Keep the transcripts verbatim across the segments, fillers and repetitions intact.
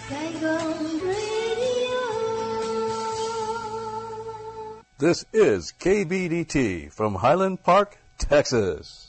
Saigon Radio. This is K B D T from Highland Park, Texas.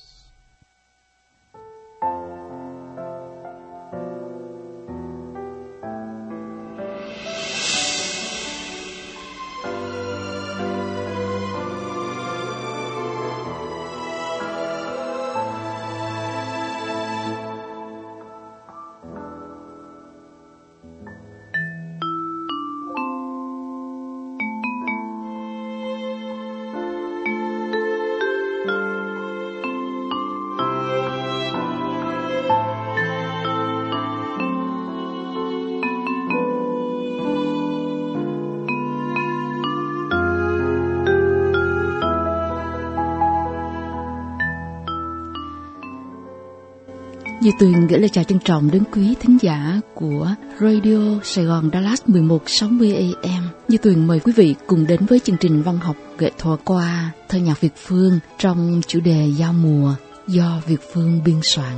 Duy Tuyền gửi lời chào trân trọng đến quý thính giả của Radio Sài Gòn Dallas mười một sáu mươi A M. Duy Tuyền mời quý vị cùng đến với chương trình văn học nghệ thuật qua thơ nhạc Việt Phương trong chủ đề Giao mùa do Việt Phương biên soạn.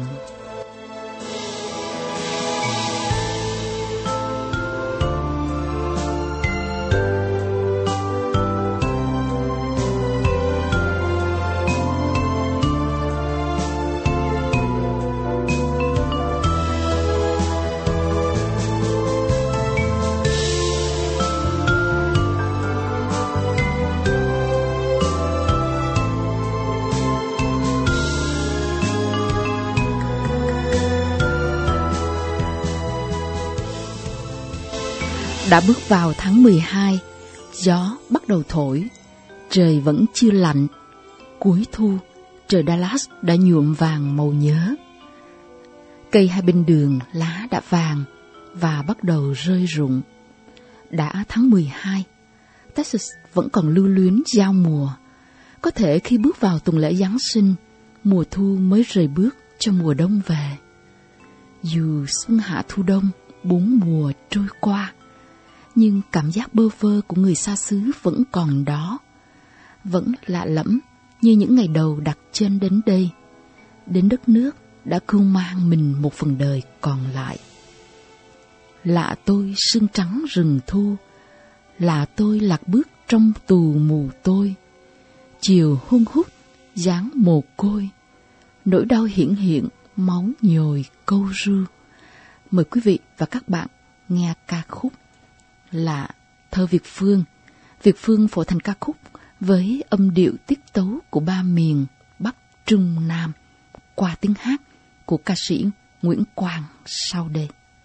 Đã bước vào tháng mười hai, gió bắt đầu thổi, trời vẫn chưa lạnh. Cuối thu, trời Dallas đã nhuộm vàng màu nhớ. Cây hai bên đường lá đã vàng và bắt đầu rơi rụng. Đã tháng mười hai, Texas vẫn còn lưu luyến giao mùa. Có thể khi bước vào tuần lễ Giáng sinh, mùa thu mới rời bước cho mùa đông về. Dù xuân hạ thu đông, bốn mùa trôi qua, nhưng cảm giác bơ vơ của người xa xứ vẫn còn đó, vẫn lạ lẫm như những ngày đầu đặt chân đến đây, đến đất nước đã cưu mang mình một phần đời còn lại. Lạ tôi sương trắng rừng thu, lạ tôi lạc bước trong tù mù tôi, chiều hun hút dáng mồ côi, nỗi đau hiển hiện máu nhồi câu ru. Mời quý vị và các bạn nghe ca khúc Lạ thơ Việt Phương. Việt Phương phổ thành ca khúc với âm điệu tiết tấu của ba miền Bắc Trung Nam qua tiếng hát của ca sĩ Nguyễn Quang sau đây.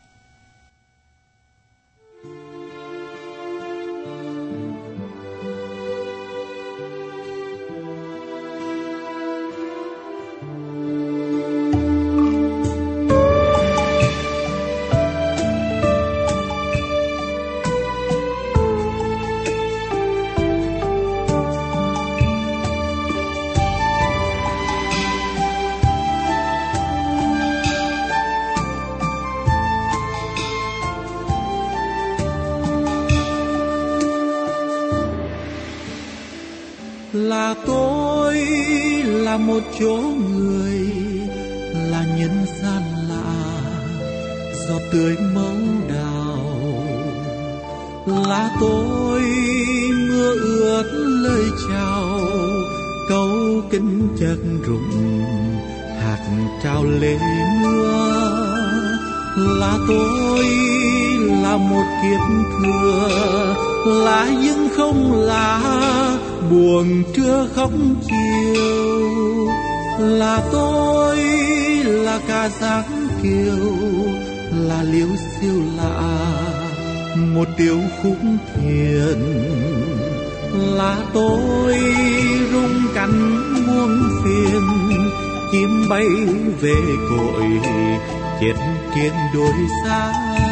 Là tôi là một chỗ người, là nhân gian lạ giọt tươi mẫu đào. Là tôi mưa ướt lời chào, câu kinh chợt rụng hạt trao lên mưa. Là tôi là một kiếp thừa, là nhưng không là buồn trưa khóc chiều. Là tôi là ca dáng kiều, là liễu siêu lạ một tiểu khúc thiền. Là tôi rung cánh muôn phiền, chim bay về cội chết kiên đôi xa.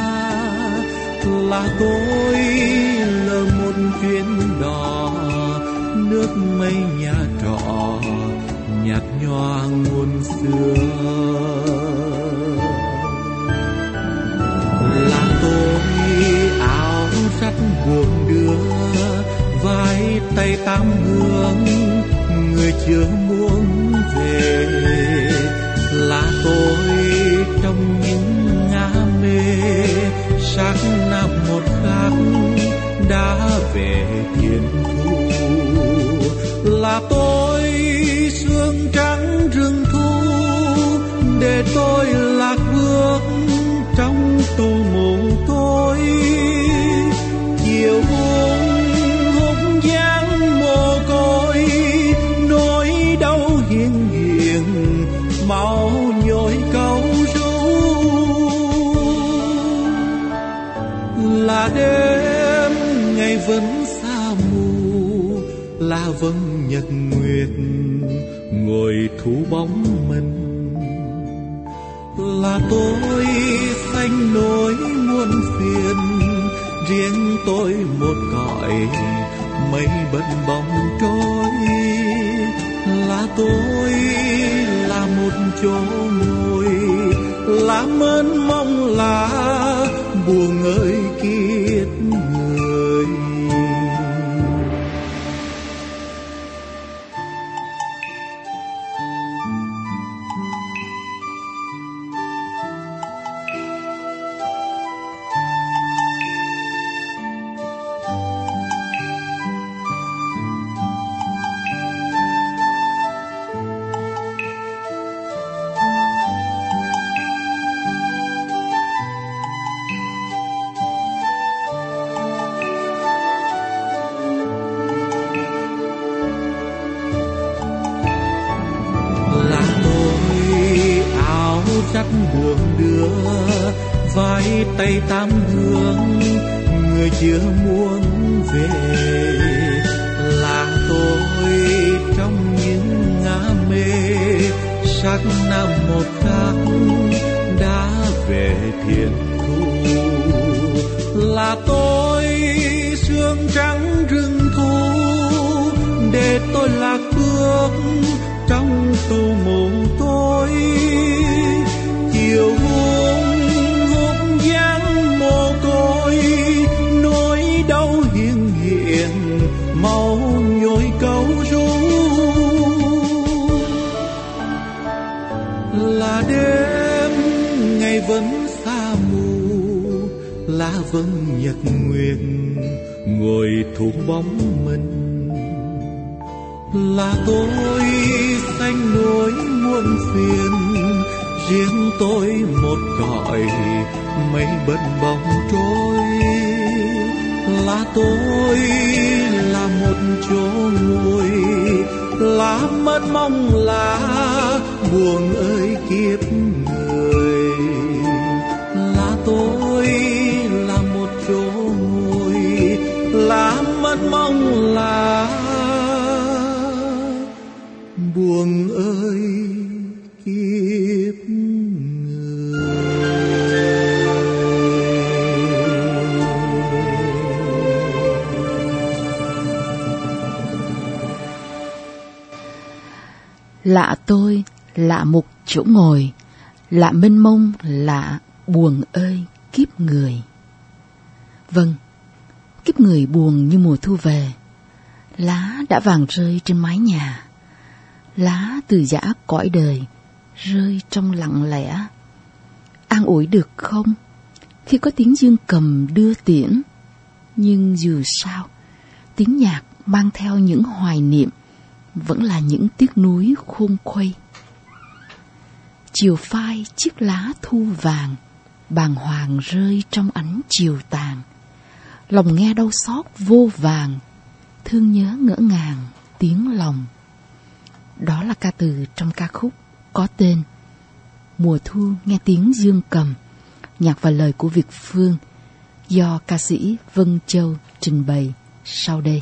Là tôi lờ một chuyến đò, nước mây nhà trọ nhạt nhòa nguồn xưa. Là tôi áo sắt buồn đưa, vai tay tám hướng người chưa muốn về. Là tôi trong những ngã mê sắc năm một khác đã về thiên thu. Là tôi sương trắng rừng thu, để tôi lạc bước trong tô mồ tối. Chiều hôn hôn dáng mồ côi, nỗi đau hiền hiền máu nhồi câu ru. Là đêm ngày vẫn xa mù, là vầng nhật nguyệt ngồi thu bóng mình. Là tôi xanh nỗi muôn phiền, riêng tôi một cõi mây bận bóng trôi. Là tôi là một chỗ ngồi, là mơn mong là buồn ơi kiếp người. Dắt buồn đưa vai tay tám hướng, người chưa muốn về. Là tôi trong những ngã mê, sắc năm một khác đã về thiên thu. Là tôi sương trắng rừng thu, để tôi lạc bước trong tô mồ tối. Chiều hôn hôn dáng mồ côi, nỗi đau hiền hiền máu nhồi câu ru. Là đêm ngày vẫn xa mù, là vầng nhật nguyệt ngồi thu bóng mình. Là tôi xanh nỗi muôn phiền, riêng tôi một cõi mây bận bóng trôi. Là tôi là một chỗ ngồi, là mất mong là buồn ơi kiếp người. Là tôi là một chỗ ngồi, là mất mong là buồn ơi kiếp người. Lạ tôi, lạ một chỗ ngồi, lạ mênh mông, lạ buồn ơi kiếp người. Vâng, kiếp người buồn như mùa thu về. Lá đã vàng rơi trên mái nhà, lá từ giã cõi đời rơi trong lặng lẽ. An ủi được không khi có tiếng dương cầm đưa tiễn, nhưng dù sao tiếng nhạc mang theo những hoài niệm vẫn là những tiếc nuối khôn khuây. Chiều phai chiếc lá thu vàng, bàng hoàng rơi trong ánh chiều tàn. Lòng nghe đau xót vô vàng, thương nhớ ngỡ ngàng tiếng lòng. Đó là ca từ trong ca khúc có tên Mùa thu nghe tiếng dương cầm, nhạc và lời của Việt Phương, do ca sĩ Vân Châu trình bày sau đây.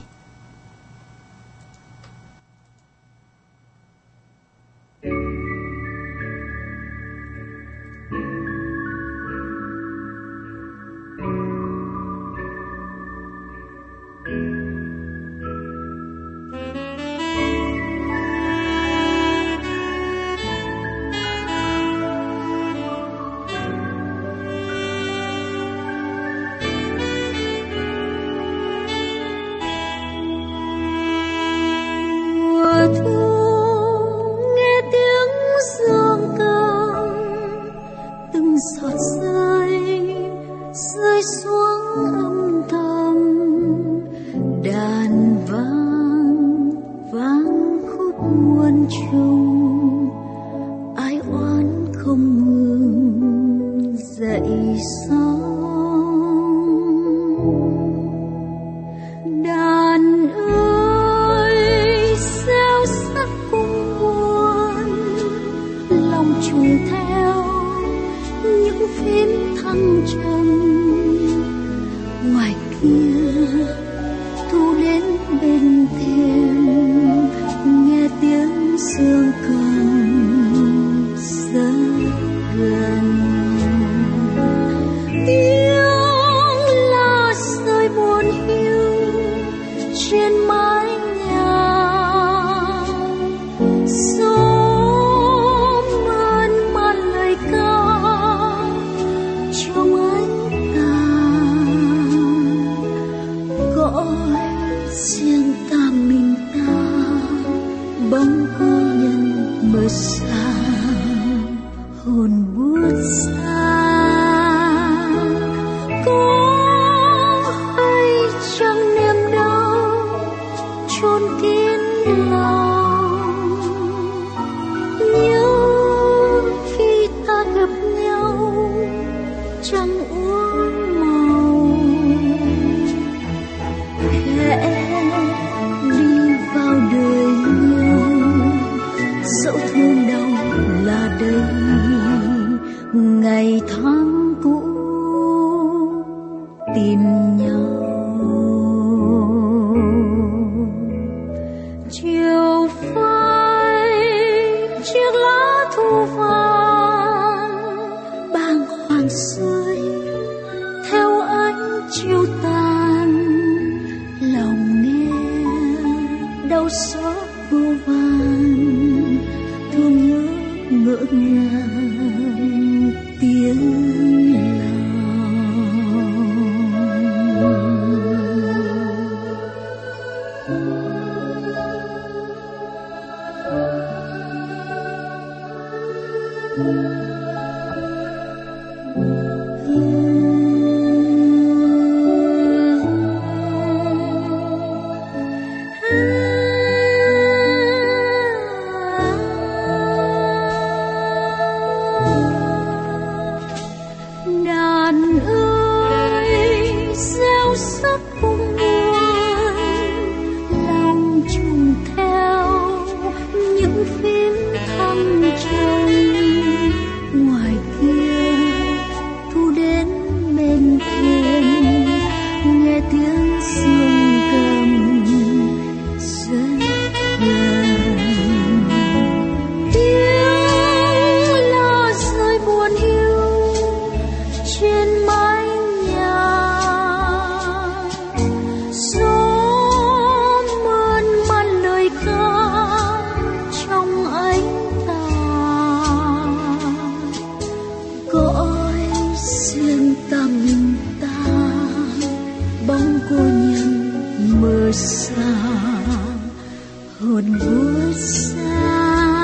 rơi xuống âm thầm, đàn vang vang khúc muôn trùng, ai oán không ngừng dậy sóng. Đàn ơi gieo sắc cung buồn, lòng trùng theo những phím thăng trầm. Ngoài kia thu đến bên thềm, nghe tiếng dương cầm rất gần. Tiếng lá rơi buồn hiu trên mái nhà, gió mơn man lời ca trong ánh tàn, gọi riêng ta mình ta bóng cô nhân mờ xa, hồn buốt xa. Có hay chẳng niềm đau chôn kín lòng, nhớ khi ta gặp nhau chẳng uống màu, khẽ đi vào đời nhau, dẫu thương đau là đây ngày tháng cũ tìm nhau. Chiều phai chiếc lá thu vàng, bàng hoàng rơi theo ánh chiều tàn, lòng nghe đau xót vô vàn, thương nhớ ngỡ ngàng tiếng đàn ơi gieo sắc cung buồn, lòng trùng theo những phím thăng trầm. Ngoài kia thu đến bên thềm, nghe tiếng dương cầm rất gần. Tiếng lá rơi buồn hiu trên mái nhà, gió mơn man lời ca trong ánh tàn, gọi riêng ta mình ta bóng cô nhân mờ xa, hồn buốt xa.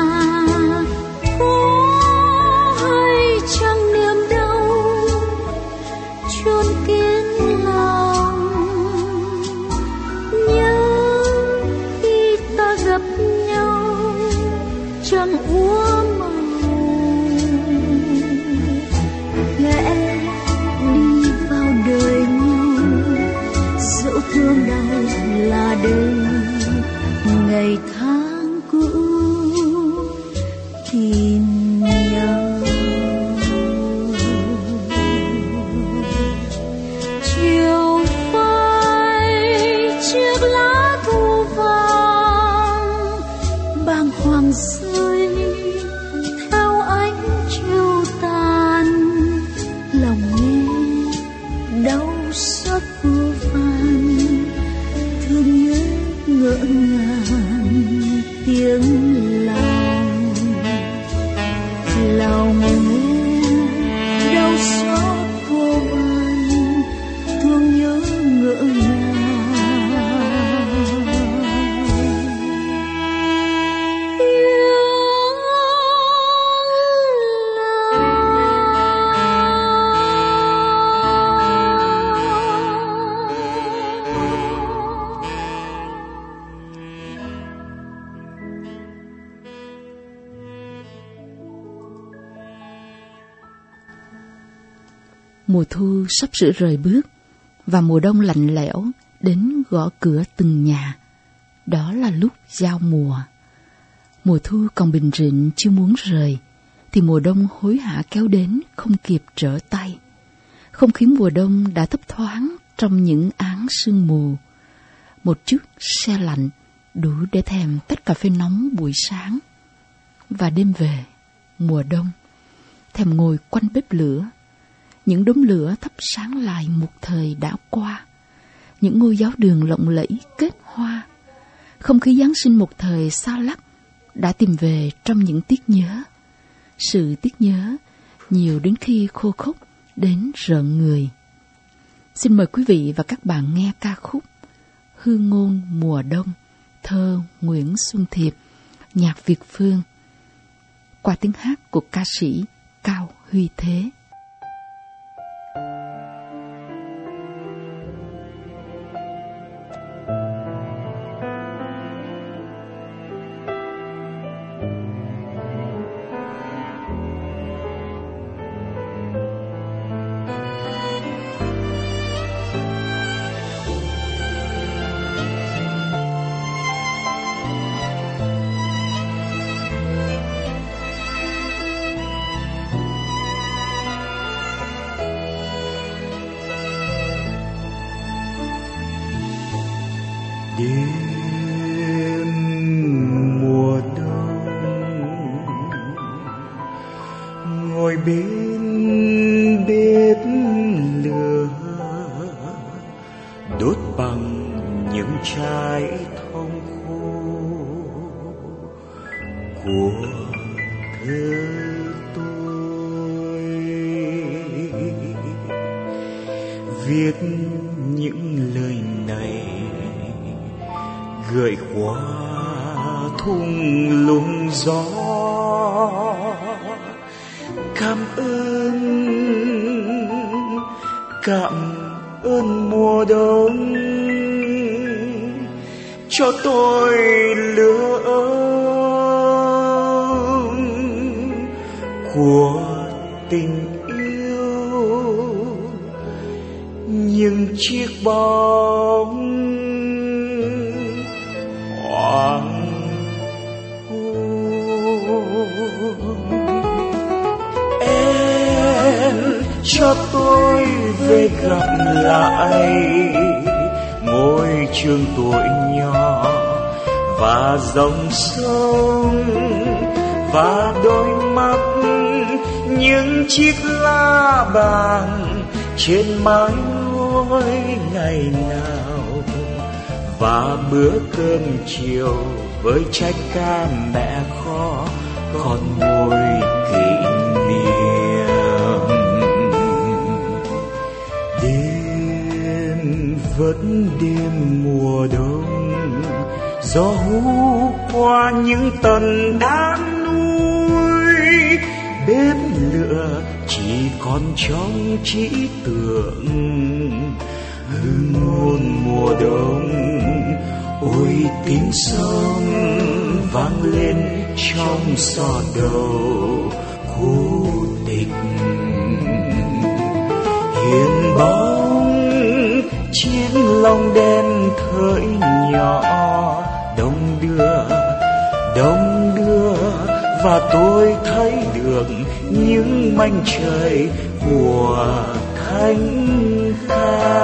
Có hay chẳng niềm đau chôn kín lòng, nhớ khi ta gặp nhau chẳng úa màu, ghé đi vào đời nhau, dẫu thương đau là đây ngày tháng cũ tìm nhau. Chiều phai chiếc lá thu vàng, bàng hoàng rơi theo ánh chiều tàn, lòng nghe đau xót vô vàn, thương nhớ ngỡ ngàng tiếng lòng, lòng nghe đau xót vô vàn, thương nhớ ngỡ ngàng. Tiếng lòng Mùa thu sắp sửa rời bước, và mùa đông lạnh lẽo đến gõ cửa từng nhà. Đó là lúc giao mùa. Mùa thu còn bình rịnh chưa muốn rời, thì mùa đông hối hả kéo đến không kịp trở tay. Không khí mùa đông đã thấp thoáng trong những áng sương mù. Một chiếc xe lạnh đủ để thèm tách cà phê nóng buổi sáng. Và đêm về, mùa đông, thèm ngồi quanh bếp lửa. Những đốm lửa thắp sáng lại một thời đã qua. Những ngôi giáo đường lộng lẫy kết hoa. Không khí Giáng sinh một thời xa lắc đã tìm về trong những tiếc nhớ. Sự tiếc nhớ nhiều đến khi khô khốc đến rợn người. Xin mời quý vị và các bạn nghe ca khúc Hương ngôn mùa đông, thơ Nguyễn Xuân Thiệp, nhạc Việt Phương, qua tiếng hát của ca sĩ Cao Huy Thế. Đêm mùa đông, ngồi bên bếp lửa, đốt bằng những trái thông khô của thơ tôi, viết những lời này gợi qua thung lũng gió. Cảm ơn, cảm ơn mùa đông cho tôi lửa ấm của tình yêu. Những chiếc bóng hoàng hôn, em cho tôi về gặp lại ngôi trường tuổi nhỏ và dòng sông và đôi mắt, những chiếc lá vàng trên mái ngói ngày nào, và bữa cơm chiều với trái ca mẹ kho còn ngồi kỷ niệm. Đêm vẫn đêm mùa đông, gió hú qua những tầng đá núi, bếp lửa chỉ còn trong trí tưởng. Hương ngôn mùa đông, ôi tiếng sông vang lên trong gió đầu khu tịch. Hiền bóng chiếc lông đen thỡi nhỏ, đông đưa đông đưa và tôi thấy được những manh trời của thánh ca.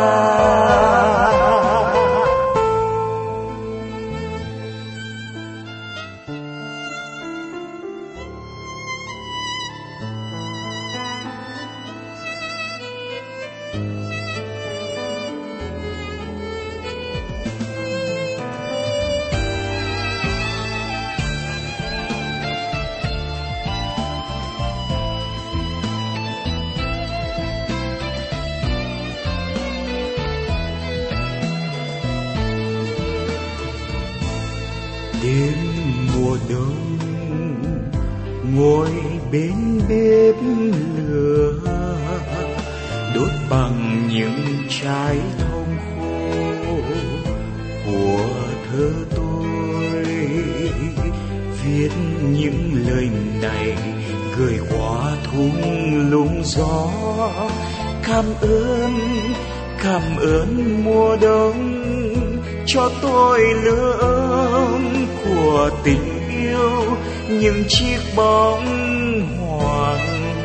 Đêm mùa đông, ngồi bên bếp lửa, đốt bằng những trái thông khô của thơ tôi, viết những lời này gửi qua thung lũng gió. Cảm ơn, cảm ơn mùa đông cho tôi lửa ấm của tình yêu, những chiếc bóng hoàng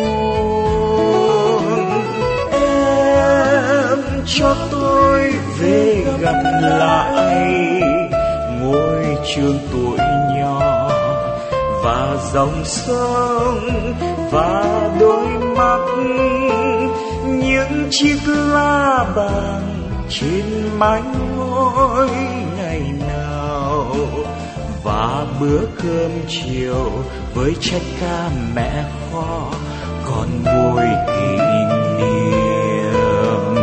hôn. Em cho tôi về gặp lại ngôi trường tuổi nhỏ và dòng sông và đôi mắt, những chiếc lá vàng trên mái ngói ngày nào, và bữa cơm chiều với trái cá mẹ kho còn vui kỷ niệm.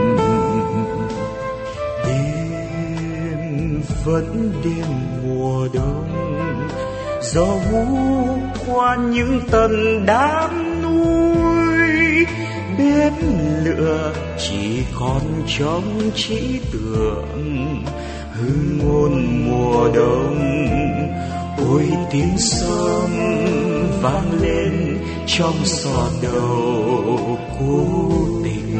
Đêm vẫn đêm mùa đông, gió hú qua những tầng đám núi, bếp lửa chỉ còn trong trí tưởng hương ngôn mùa đông. Ôi tiếng sấm vang lên trong gió đầu cố tình,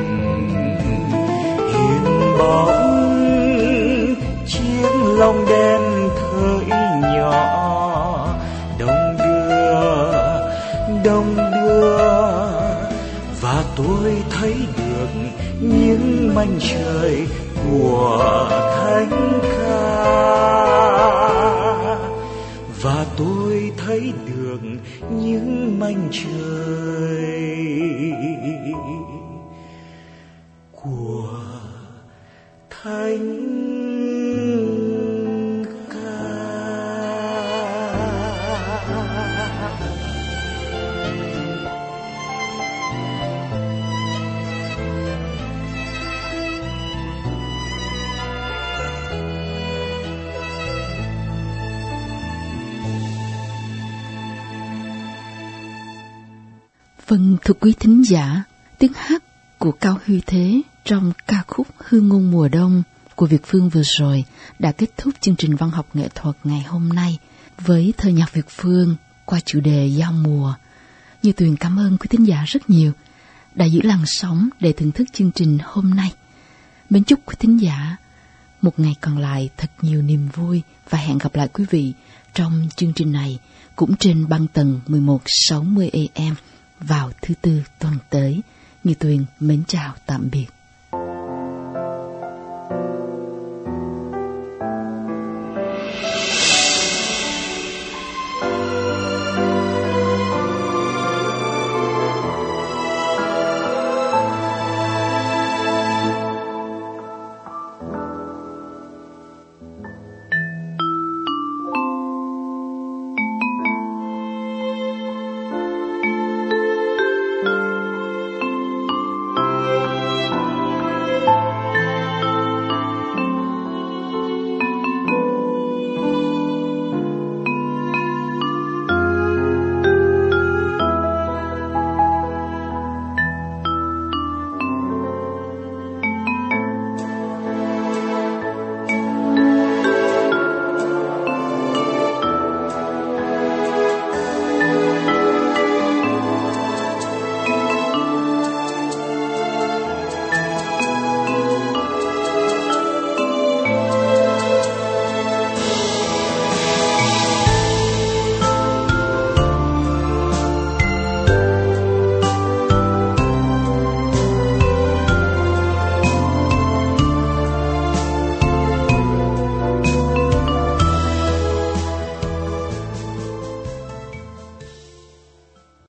hiền bóng chiếc lông đen thỡi nhỏ, đông đưa đông đưa, và tôi thấy được những manh trời của thánh ca, và tôi thấy được những manh trời của thánh ca. Vâng, thưa quý thính giả, tiếng hát của Cao Huy Thế trong ca khúc Hương ngôn mùa đông của Việt Phương vừa rồi đã kết thúc chương trình văn học nghệ thuật ngày hôm nay với thơ nhạc Việt Phương qua chủ đề giao mùa. Như Tuyền cảm ơn quý thính giả rất nhiều đã giữ làn sóng để thưởng thức chương trình hôm nay. Mến chúc quý thính giả một ngày còn lại thật nhiều niềm vui và hẹn gặp lại quý vị trong chương trình này cũng trên băng tần mười một sáu mươi A M vào thứ Tư tuần tới. Như Tuyền mến chào tạm biệt.